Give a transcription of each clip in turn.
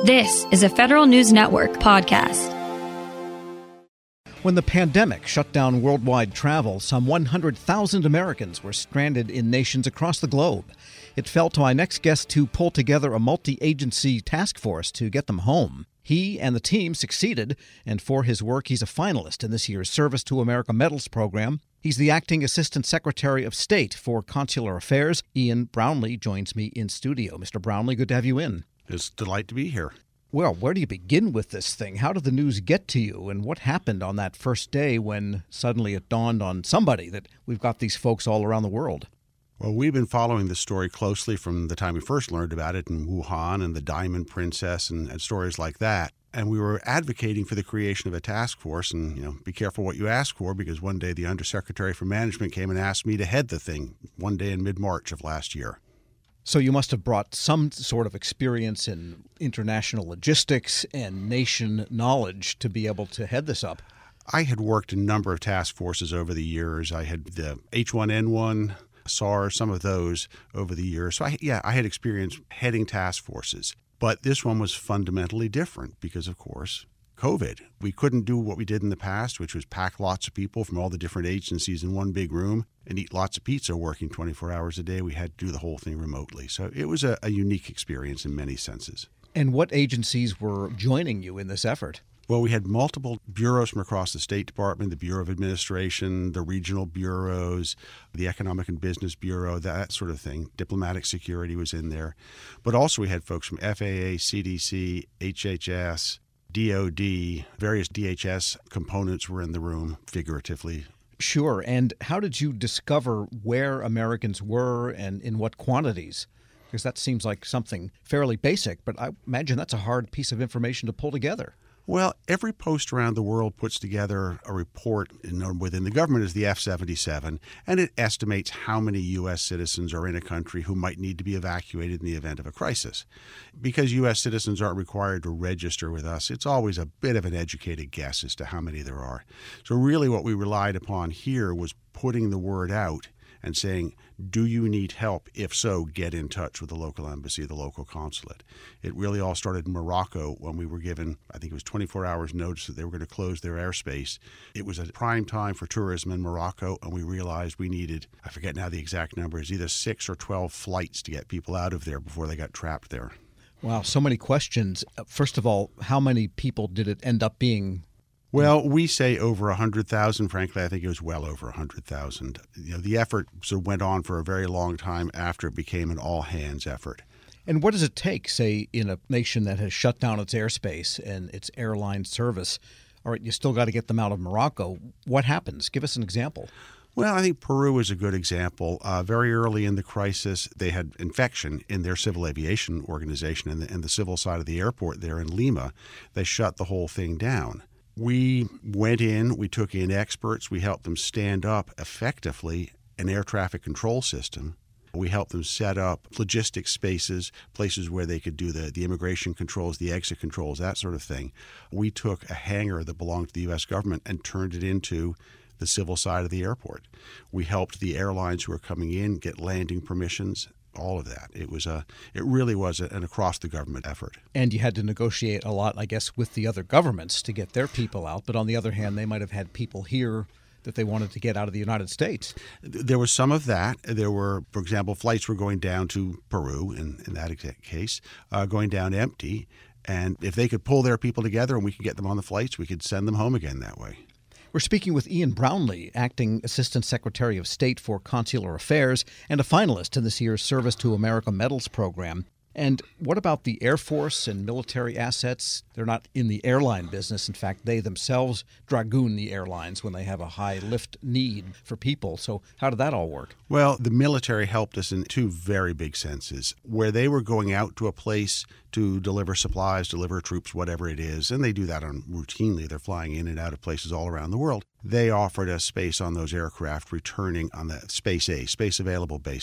This is a Federal News Network podcast. When the pandemic shut down worldwide travel, some 100,000 Americans were stranded in nations across the globe. It fell to my next guest to pull together a multi-agency task force to get them home. He and the team succeeded, and for his work, he's a finalist in this year's Service to America Medals program. He's the Acting Assistant Secretary of State for Consular Affairs. Ian Brownlee joins me in studio. Mr. Brownlee, good to have you in. It's a delight to be here. Well, where do you begin with this thing? How did the news get to you? And what happened on that first day when suddenly it dawned on somebody that we've got these folks all around the world? Well, we've been following this story closely from the time we first learned about it in Wuhan and the Diamond Princess and stories like that. And we were advocating for the creation of a task force. And, be careful what you ask for, because one day the Undersecretary for Management came and asked me to head the thing one day in mid-March of last year. So you must have brought some sort of experience in international logistics and nation knowledge to be able to head this up. I had worked in a number of task forces over the years. I had the H1N1, SARS, some of those over the years. So I had experience heading task forces. But this one was fundamentally different because, of course, COVID. We couldn't do what we did in the past, which was pack lots of people from all the different agencies in one big room and eat lots of pizza working 24 hours a day. We had to do the whole thing remotely. So it was a unique experience in many senses. And what agencies were joining you in this effort? Well, we had multiple bureaus from across the State Department, the Bureau of Administration, the regional bureaus, the Economic and Business Bureau, that sort of thing. Diplomatic security was in there. But also we had folks from FAA, CDC, HHS, DOD, various DHS components were in the room, figuratively. Sure. And how did you discover where Americans were and in what quantities? Because that seems like something fairly basic, but I imagine that's a hard piece of information to pull together. Well, every post around the world puts together a report within the government is the F-77, and it estimates how many U.S. citizens are in a country who might need to be evacuated in the event of a crisis. Because U.S. citizens aren't required to register with us, it's always a bit of an educated guess as to how many there are. So really what we relied upon here was putting the word out and saying, do you need help? If so, get in touch with the local embassy, the local consulate. It really all started in Morocco when we were given, I think it was 24 hours notice that they were going to close their airspace. It was a prime time for tourism in Morocco, and we realized we needed, I forget now the exact numbers, either 6 or 12 flights to get people out of there before they got trapped there. Wow, so many questions. First of all, how many people did it end up being? Well, we say over 100,000. Frankly, I think it was well over 100,000. The effort sort of went on for a very long time after it became an all-hands effort. And what does it take, say, in a nation that has shut down its airspace and its airline service? All right, you still got to get them out of Morocco. What happens? Give us an example. Well, I think Peru is a good example. Very early in the crisis, they had infection in their civil aviation organization and the civil side of the airport there in Lima. They shut the whole thing down. We went in, we took in experts, we helped them stand up effectively an air traffic control system. We helped them set up logistics spaces, places where they could do the immigration controls, the exit controls, that sort of thing. We took a hangar that belonged to the U.S. government and turned it into the civil side of the airport. We helped the airlines who were coming in get landing permissions. All of that. It really was an across-the-government effort. And you had to negotiate a lot, I guess, with the other governments to get their people out. But on the other hand, they might have had people here that they wanted to get out of the United States. There was some of that. There were, for example, flights were going down to Peru, in that exact case, going down empty. And if they could pull their people together and we could get them on the flights, we could send them home again that way. We're speaking with Ian Brownlee, Acting Assistant Secretary of State for Consular Affairs and a finalist in this year's Service to America Medals program. And what about the Air Force and military assets? They're not in the airline business. In fact, they themselves dragoon the airlines when they have a high lift need for people. So how did that all work? Well, the military helped us in two very big senses. Where they were going out to a place to deliver supplies, deliver troops, whatever it is, and they do that routinely. They're flying in and out of places all around the world. They offered us space on those aircraft returning on the Space A, space available basis.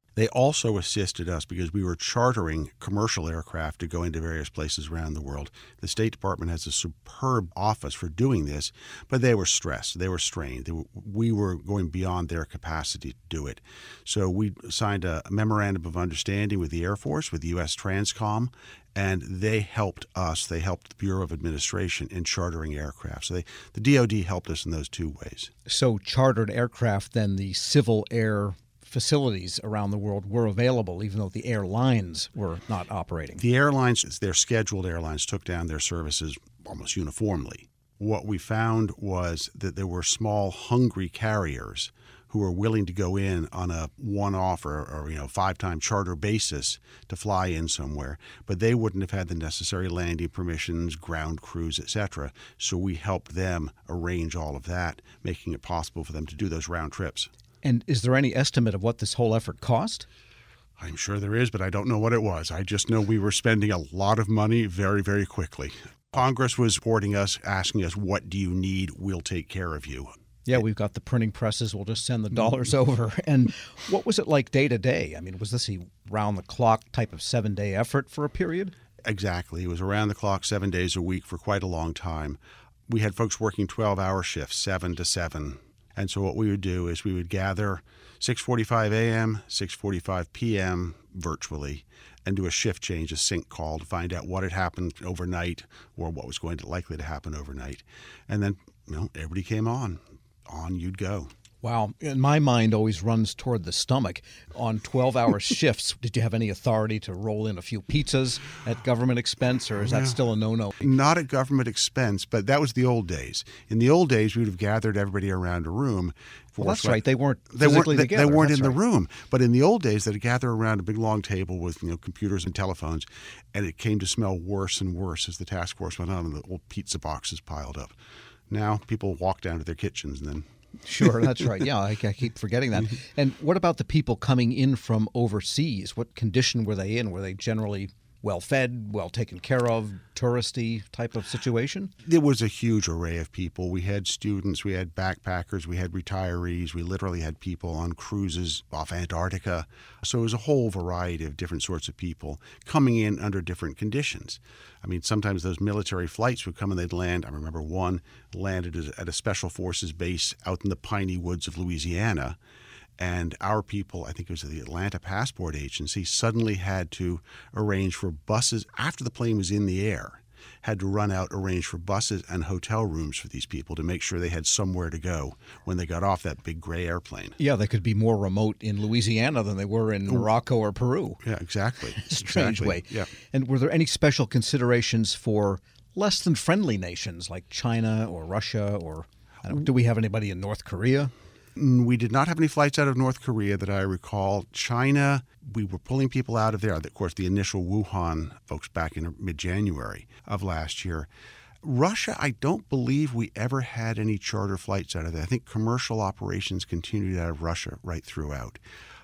They also assisted us because we were chartering commercial aircraft to go into various places around the world. The State Department has a superb office for doing this, but they were stressed. They were strained. We were going beyond their capacity to do it. So we signed a memorandum of understanding with the Air Force, with the U.S. Transcom, and they helped us. They helped the Bureau of Administration in chartering aircraft. So the DoD helped us in those two ways. So chartered aircraft, then the civil air facilities around the world were available, even though the airlines were not operating. The airlines, their scheduled airlines, took down their services almost uniformly. What we found was that there were small, hungry carriers who were willing to go in on a one-off or 5-time charter basis to fly in somewhere, but they wouldn't have had the necessary landing permissions, ground crews, etc. So we helped them arrange all of that, making it possible for them to do those round trips. And is there any estimate of what this whole effort cost? I'm sure there is, but I don't know what it was. I just know we were spending a lot of money very, very quickly. Congress was supporting us, asking us, what do you need? We'll take care of you. Yeah, we've got the printing presses. We'll just send the dollars over. And what was it like day to day? I mean, was this a round-the-clock type of 7-day effort for a period? Exactly. It was around the clock, 7 days a week for quite a long time. We had folks working 12-hour shifts, 7 to 7. And so what we would do is we would gather 6:45 a.m., 6:45 p.m. virtually and do a shift change, a sync call to find out what had happened overnight or what was likely to happen overnight. And then, everybody came on you'd go. Wow. And my mind always runs toward the stomach. On 12-hour shifts, did you have any authority to roll in a few pizzas at government expense, or is that still a no-no? Not at government expense, but that was the old days. In the old days, we would have gathered everybody around a room. Well, that's right. They weren't physically together. They weren't in the room. But in the old days, they'd gather around a big, long table with computers and telephones, and it came to smell worse and worse as the task force went on and the old pizza boxes piled up. Now people walk down to their kitchens and then... Sure, that's right. Yeah, I keep forgetting that. And what about the people coming in from overseas? What condition were they in? Were they generally well-fed, well taken care of, touristy type of situation? There was a huge array of people. We had students, we had backpackers, we had retirees, we literally had people on cruises off Antarctica. So it was a whole variety of different sorts of people coming in under different conditions. I mean, sometimes those military flights would come and they'd land. I remember one landed at a Special Forces base out in the piney woods of Louisiana. And our people, I think it was the Atlanta Passport Agency, suddenly had to arrange for buses after the plane was in the air, had to run out, arrange for buses and hotel rooms for these people to make sure they had somewhere to go when they got off that big gray airplane. Yeah, they could be more remote in Louisiana than they were in Morocco or Peru. Yeah, exactly. Strange way. Yeah. And were there any special considerations for less than friendly nations like China or Russia or do we have anybody in North Korea? We did not have any flights out of North Korea that I recall. China, we were pulling people out of there. Of course, the initial Wuhan folks back in mid-January of last year. Russia, I don't believe we ever had any charter flights out of there. I think commercial operations continued out of Russia right throughout.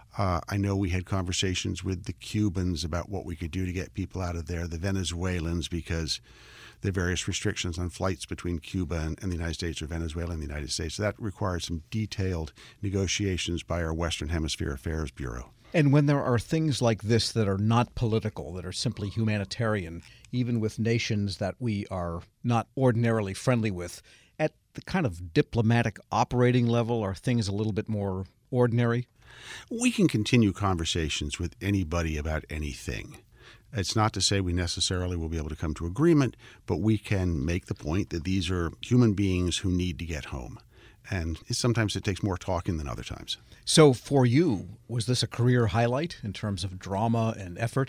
I know we had conversations with the Cubans about what we could do to get people out of there, the Venezuelans, because there are various restrictions on flights between Cuba and the United States or Venezuela and the United States. So that required some detailed negotiations by our Western Hemisphere Affairs Bureau. And when there are things like this that are not political, that are simply humanitarian, even with nations that we are not ordinarily friendly with, at the kind of diplomatic operating level, are things a little bit more ordinary? We can continue conversations with anybody about anything. It's not to say we necessarily will be able to come to agreement, but we can make the point that these are human beings who need to get home. And sometimes it takes more talking than other times. So for you, was this a career highlight in terms of drama and effort?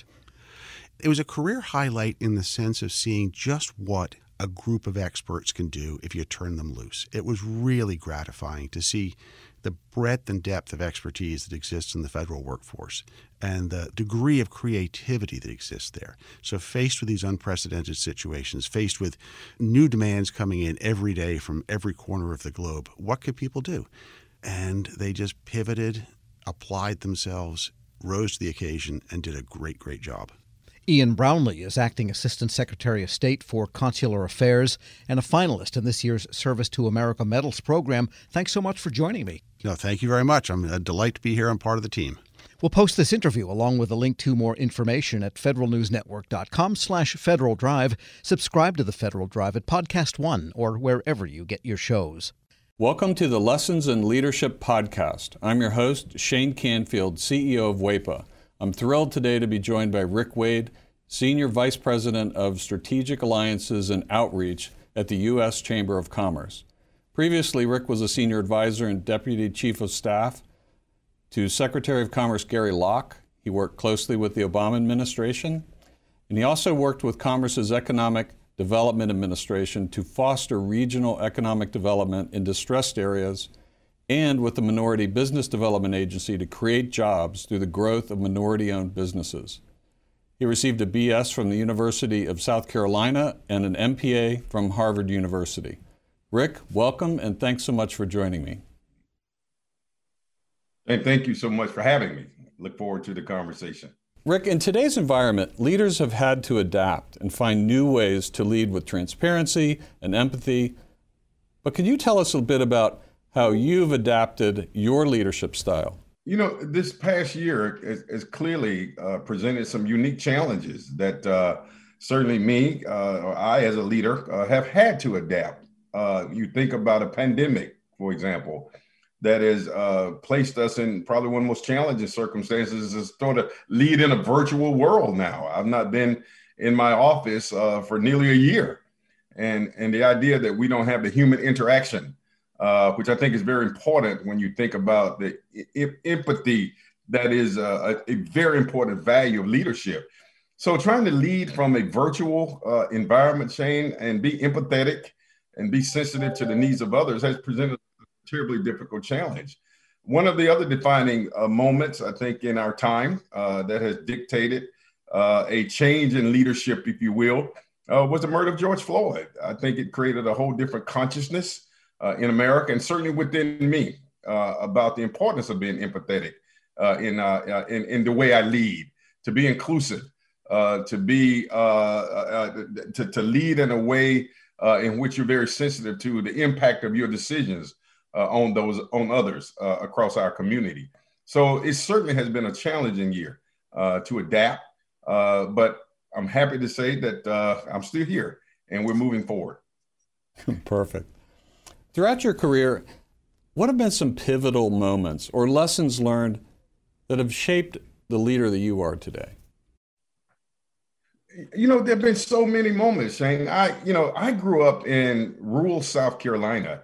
It was a career highlight in the sense of seeing just what a group of experts can do if you turn them loose. It was really gratifying to see the breadth and depth of expertise that exists in the federal workforce and the degree of creativity that exists there. So faced with these unprecedented situations, faced with new demands coming in every day from every corner of the globe, what could people do? And they just pivoted, applied themselves, rose to the occasion, and did a great, great job. Ian Brownlee is Acting Assistant Secretary of State for Consular Affairs and a finalist in this year's Service to America Medals program. Thanks so much for joining me. No, thank you very much. I'm a delight to be here. I'm part of the team. We'll post this interview along with a link to more information at federalnewsnetwork.com/Federal Drive. Subscribe to the Federal Drive at Podcast One or wherever you get your shows. Welcome to the Lessons in Leadership podcast. I'm your host, Shane Canfield, CEO of WEPA. I'm thrilled today to be joined by Rick Wade, Senior Vice President of Strategic Alliances and Outreach at the U.S. Chamber of Commerce. Previously, Rick was a Senior Advisor and Deputy Chief of Staff to Secretary of Commerce Gary Locke. He worked closely with the Obama administration, and he also worked with Commerce's Economic Development Administration to foster regional economic development in distressed areas, and with the Minority Business Development Agency to create jobs through the growth of minority-owned businesses. He received a BS from the University of South Carolina and an MPA from Harvard University. Rick, welcome, and thanks so much for joining me. And thank you so much for having me. Look forward to the conversation. Rick, in today's environment, leaders have had to adapt and find new ways to lead with transparency and empathy. But can you tell us a bit about how you've adapted your leadership style? You know, this past year has clearly presented some unique challenges that certainly me or I as a leader have had to adapt. You think about a pandemic, for example, that has placed us in probably one of the most challenging circumstances is sort of lead in a virtual world now. I've not been in my office for nearly a year. And the idea that we don't have the human interaction, which I think is very important when you think about the empathy that is a very important value of leadership. So trying to lead from a virtual environment, Shane, and be empathetic and be sensitive to the needs of others has presented terribly difficult challenge. One of the other defining moments, I think, in our time that has dictated a change in leadership, if you will, was the murder of George Floyd. I think it created a whole different consciousness in America and certainly within me about the importance of being empathetic in the way I lead, to be inclusive, to lead in a way in which you're very sensitive to the impact of your decisions on others across our community. So it certainly has been a challenging year to adapt, but I'm happy to say that I'm still here and we're moving forward. Perfect. Throughout your career, what have been some pivotal moments or lessons learned that have shaped the leader that you are today? You know, there have been so many moments, Shane. I grew up in rural South Carolina.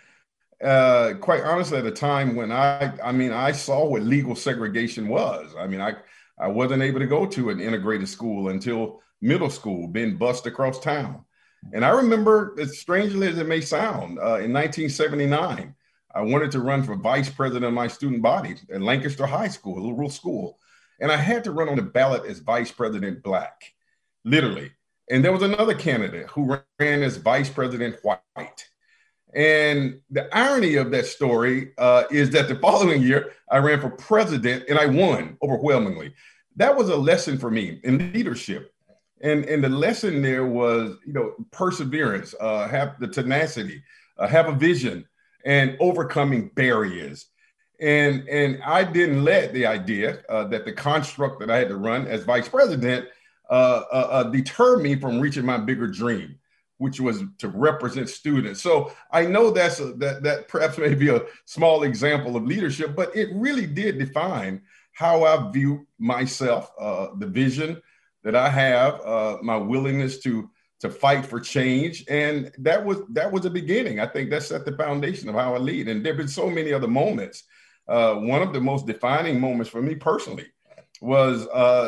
Quite honestly, at a time when I saw what legal segregation was. I wasn't able to go to an integrated school until middle school, being bused across town. And I remember, as strangely as it may sound, in 1979, I wanted to run for vice president of my student body at Lancaster High School, a little rural school. And I had to run on the ballot as vice president black, literally. And there was another candidate who ran as vice president white. And the irony of that story is that the following year, I ran for president and I won overwhelmingly. That was a lesson for me in leadership. And the lesson there was, perseverance, have the tenacity, have a vision, and overcoming barriers. And I didn't let the idea that the construct that I had to run as vice president deter me from reaching my bigger dream, which was to represent students. So I know that perhaps may be a small example of leadership, but it really did define how I view myself, the vision that I have, my willingness to fight for change. And that was a beginning. I think that set the foundation of how I lead. And there have been so many other moments. One of the most defining moments for me personally was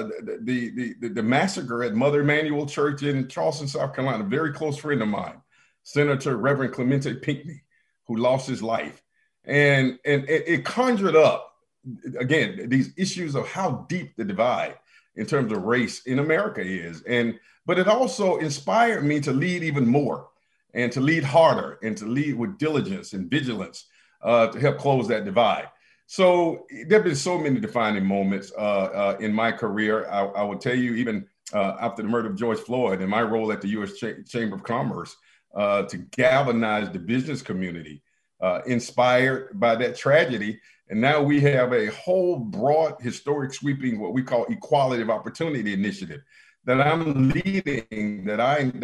the massacre at Mother Emanuel Church in Charleston, South Carolina. A very close friend of mine, Senator Reverend Clemente Pinckney, who lost his life. And it conjured up, again, these issues of how deep the divide in terms of race in America is. But it also inspired me to lead even more and to lead harder and to lead with diligence and vigilance to help close that divide. So there have been so many defining moments in my career. I will tell you, even after the murder of George Floyd and my role at the U.S. Chamber of Commerce to galvanize the business community, inspired by that tragedy, And now we have a whole broad, historic, sweeping, what we call equality of opportunity initiative that I'm leading, that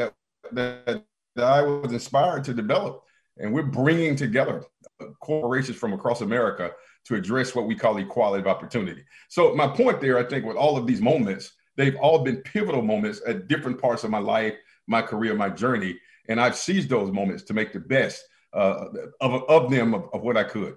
I was inspired to develop. And we're bringing together corporations from across America to address what we call equality of opportunity. So my point there, I think with all of these moments, they've all been pivotal moments at different parts of my life, my career, my journey. And I've seized those moments to make the best of what I could.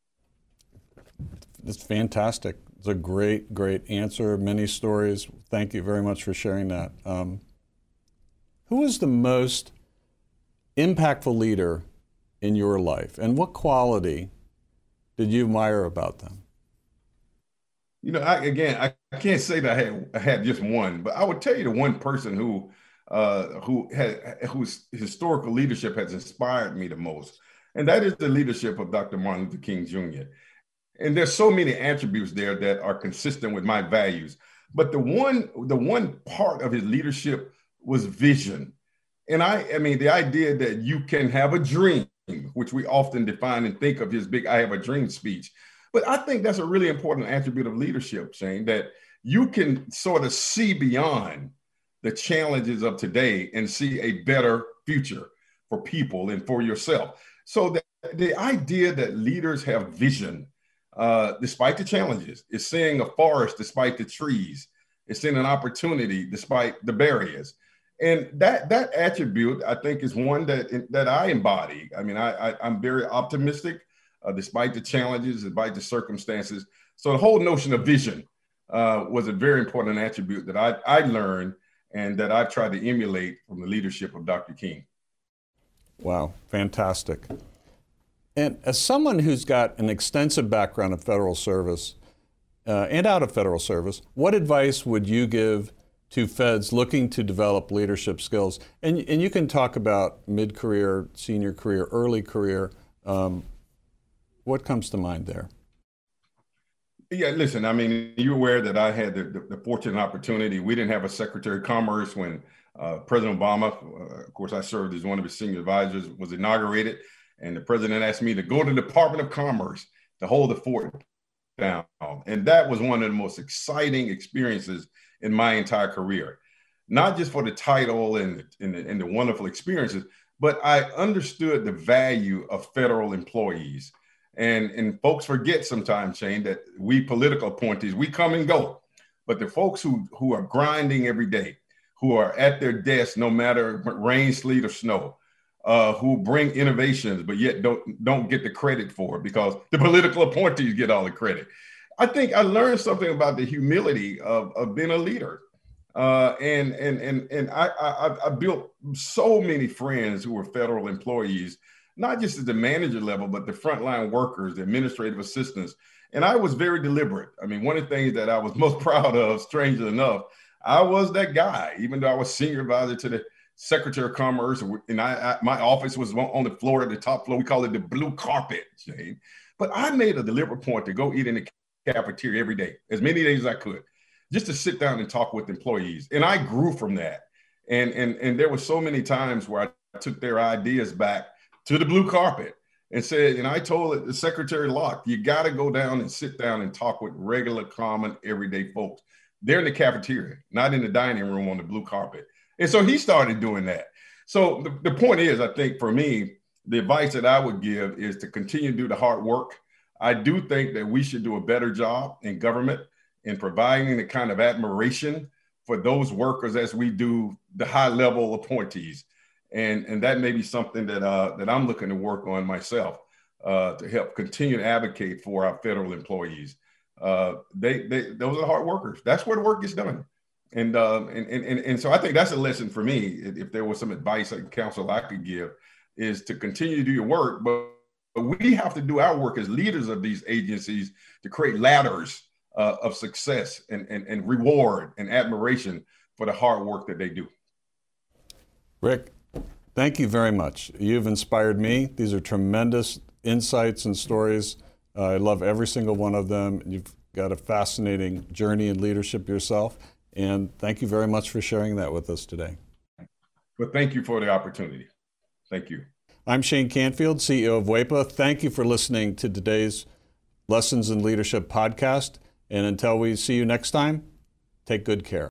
It's fantastic. It's a great, great answer. Many stories. Thank you very much for sharing that. Who was the most impactful leader in your life, and what quality did you admire about them? You know, I can't say that I had just one, but I would tell you the one person whose historical leadership has inspired me the most, and that is the leadership of Dr. Martin Luther King Jr. And there's so many attributes there that are consistent with my values. But the one part of his leadership was vision. And I mean, the idea that you can have a dream, which we often define and think of his big "I have a dream" speech. But I think that's a really important attribute of leadership, Shane, that you can sort of see beyond the challenges of today and see a better future for people and for yourself. So the idea that leaders have vision, despite the challenges, is seeing a forest despite the trees, it's seeing an opportunity despite the barriers. And that attribute, I think, is one that I embody. I mean, I'm very optimistic, despite the challenges, despite the circumstances. So the whole notion of vision was a very important attribute that I learned and that I've tried to emulate from the leadership of Dr. King. Wow, fantastic. And as someone who's got an extensive background in federal service and out of federal service, what advice would you give to feds looking to develop leadership skills? And you can talk about mid-career, senior career, early career. What comes to mind there? Yeah, listen, I mean, you're aware that I had the fortunate opportunity. We didn't have a Secretary of Commerce when President Obama, of course, I served as one of his senior advisors, was inaugurated. And the president asked me to go to the Department of Commerce to hold the fort down. And that was one of the most exciting experiences in my entire career, not just for the title and the wonderful experiences, but I understood the value of federal employees. And folks forget sometimes, Shane, that we political appointees, we come and go, but the folks who are grinding every day, who are at their desk, no matter rain, sleet, or snow, who bring innovations, but yet don't get the credit for it because the political appointees get all the credit. I think I learned something about the humility of being a leader. And I built so many friends who were federal employees, not just at the manager level, but the frontline workers, the administrative assistants. And I was very deliberate. I mean, one of the things that I was most proud of, strangely enough, I was that guy, even though I was senior advisor to the Secretary of Commerce, and my office was on the floor, at the top floor. We call it the blue carpet, Shane. But I made a deliberate point to go eat in the cafeteria every day, as many days as I could, just to sit down and talk with employees. And I grew from that. And there were so many times where I took their ideas back to the blue carpet and said, and I told the Secretary Locke, you got to go down and sit down and talk with regular, common, everyday folks. They're in the cafeteria, not in the dining room on the blue carpet. And so he started doing that. So the point is, I think for me, the advice that I would give is to continue to do the hard work. I do think that we should do a better job in government in providing the kind of admiration for those workers as we do the high level appointees. And that may be something that I'm looking to work on myself to help continue to advocate for our federal employees. Those are the hard workers. That's where the work gets done. And so I think that's a lesson for me. If there was some advice and counsel I could give, is to continue to do your work, but we have to do our work as leaders of these agencies to create ladders of success and reward and admiration for the hard work that they do. Rick, thank you very much. You've inspired me. These are tremendous insights and stories. I love every single one of them. You've got a fascinating journey in leadership yourself. And thank you very much for sharing that with us today. Well, thank you for the opportunity. Thank you. I'm Shane Canfield, CEO of WEPA. Thank you for listening to today's Lessons in Leadership podcast. And until we see you next time, take good care.